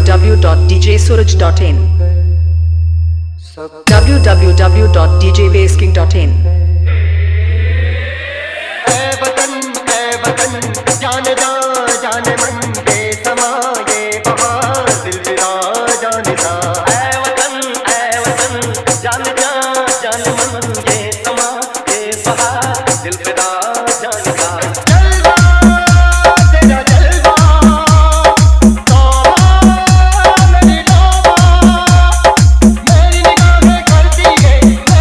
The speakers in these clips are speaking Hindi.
www.djsuraj.in www.djbaseking.in जाने जा जाने मन बेसमा ये बहार दिल फिरा जाने जा वतन जाने जा जाने मन ये समा ये बहार दिल फिरा जाने जा जलवा तेरा जलवा मेरी तौबा मेरी निगाहें करती है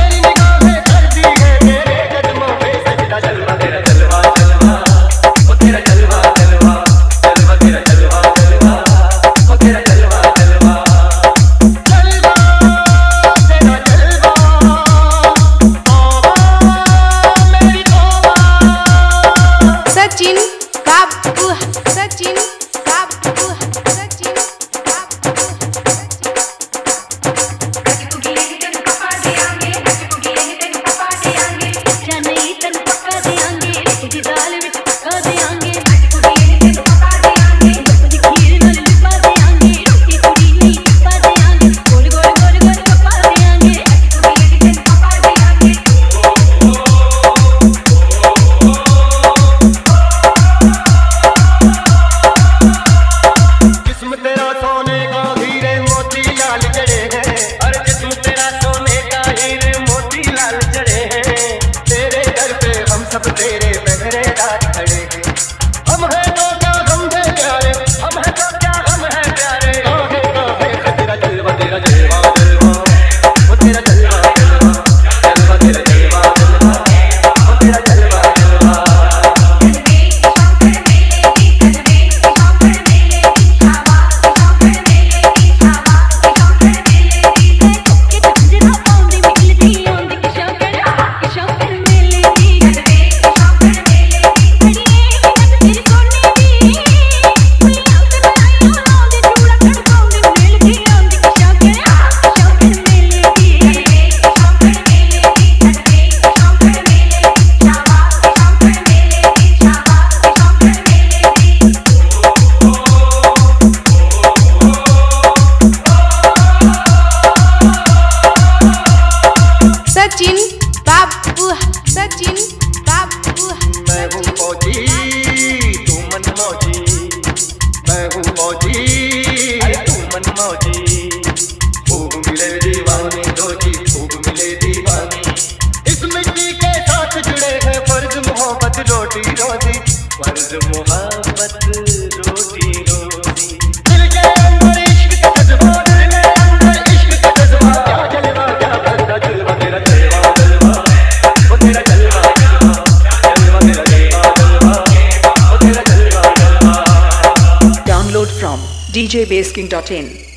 मेरे कदमों पे सजदा जलवा तेरा जलवा तेरा जलवा जलवा जलवा तेरा जलवा जलवा ओ तेरा जलवा जलवा जलवा तेरा जलवा मेरी तौबा सचिन बाबू सचिन बाबू सचिन तेरे पहरेदार खड़े हैं हम हैं तो क्या हम हैं प्यारे हम हैं तो क्या हम हैं प्यारे तेरा जलवा तेरा जलवा जलवा वो तेरा जलवा जलवा जलवा तेरा जलवा जलवा वो तेरा जलवा जलवा सचिन बाबू सचिन बाबू मैं हूँ फौजी तू मन मौजी मैं हूँ फौजी तू मन मौजी खूब मिले दीवानी रोजी खूब मिले दीवानी इस मिट्टी के साथ जुड़े हैं फर्ज मोहब्बत रोटी रोजी फर्ज मोहब्बत रोटी रोजी दिल के अंदर इश्क का जज्बा दिल के अंदर इश्क का जज्बा क्या जलवा क्या भरता जलवा तेरा जलवा जलवा वो तेरा जलवा जलवा जलवा तेरा जलवा जलवा वो तेरा जलवा जलवा Download from djbaseking.in